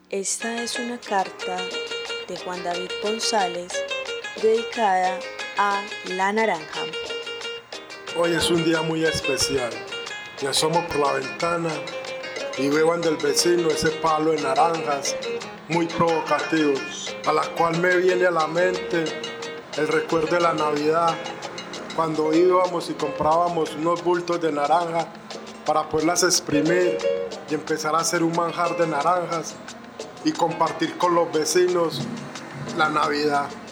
Esta es una carta de Juan David González dedicada a la naranja. Hoy es un día muy especial. Me asomo por la ventana y veo ante el vecino ese palo de naranjas muy provocativo, a la cual me viene a la mente el recuerdo de la Navidad, cuando íbamos y comprábamos unos bultos de naranja para poderlas exprimir y empezar a hacer un manjar de naranjas y compartir con los vecinos la Navidad.